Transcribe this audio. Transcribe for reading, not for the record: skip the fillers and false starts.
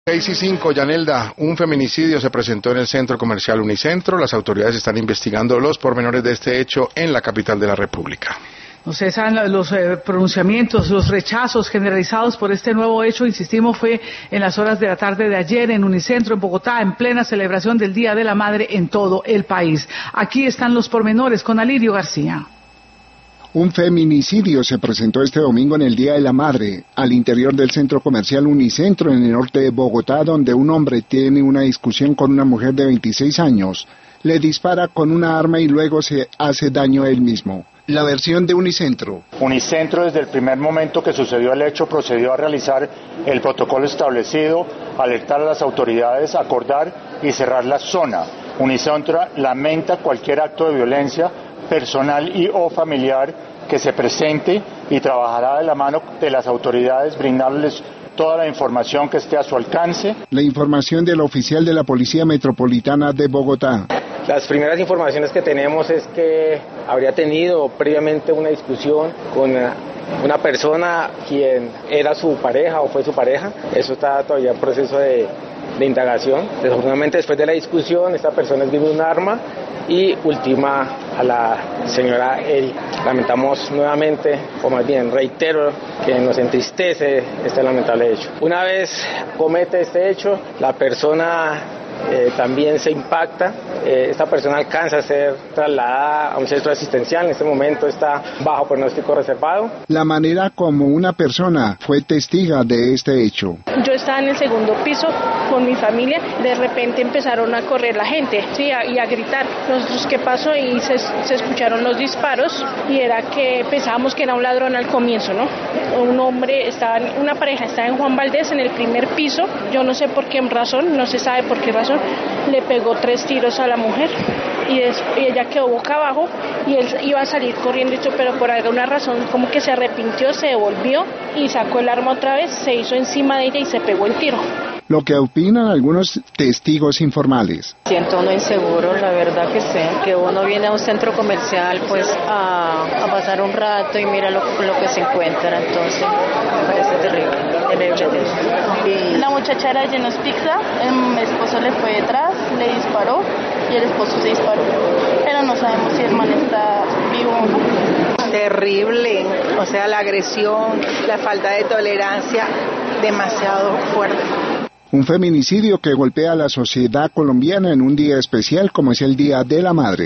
6:05, Yanelda, un feminicidio se presentó en el centro comercial Unicentro. Las autoridades están investigando los pormenores de este hecho en la capital de la República. No cesan los pronunciamientos, los rechazos generalizados por este nuevo hecho. Insistimos, fue en las horas de la tarde de ayer en Unicentro, en Bogotá, en plena celebración del Día de la Madre en todo el país. Aquí están los pormenores con Alirio García. Un feminicidio se presentó este domingo en el Día de la Madre, al interior del centro comercial Unicentro en el norte de Bogotá, donde un hombre tiene una discusión con una mujer de 26 años, le dispara con una arma y luego se hace daño a él mismo. La versión de Unicentro. Unicentro, desde el primer momento que sucedió el hecho, procedió a realizar el protocolo establecido, alertar a las autoridades, acordar y cerrar la zona. Unicentro lamenta cualquier acto de violencia personal y o familiar que se presente y trabajará de la mano de las autoridades, brindarles toda la información que esté a su alcance. La información del oficial de la Policía Metropolitana de Bogotá. Las primeras informaciones que tenemos es que habría tenido previamente una discusión con una persona quien era su pareja o fue su pareja. Eso está todavía en proceso de indagación. Desafortunadamente, después de la discusión, esta persona esgrime un arma y ultima a la señora Eri. Lamentamos nuevamente, o más bien reitero, que nos entristece este lamentable hecho. Una vez comete este hecho, la persona también se impacta. Esta persona alcanza a ser trasladada a un centro asistencial. En este momento está bajo pronóstico reservado. La manera como una persona fue testiga de este hecho. Yo estaba en el segundo piso con mi familia. De repente empezaron a correr la gente, sí, y a gritar. Nosotros, ¿qué pasó? Y se escucharon los disparos y era que pensábamos que era un ladrón al comienzo, ¿no? Un hombre una pareja estaba en Juan Valdez en el primer piso. Yo no sé por qué razón, no se sabe por qué razón, le pegó 3 tiros a la mujer y ella quedó boca abajo y él iba a salir corriendo, pero por alguna razón como que se arrepintió, se devolvió y sacó el arma otra vez, se hizo encima de ella y se pegó el tiro. Lo que opinan algunos testigos informales. Siento uno inseguro, la verdad que sé, que uno viene a un centro comercial pues a pasar un rato y mira lo que se encuentra, entonces me parece terrible. La muchacha era Llenos Pizza, mi esposo le fue detrás, le disparó y el esposo se disparó, pero no sabemos si el man está vivo o no. Terrible, o sea, la agresión, la falta de tolerancia, demasiado fuerte. Un feminicidio que golpea a la sociedad colombiana en un día especial como es el Día de la Madre.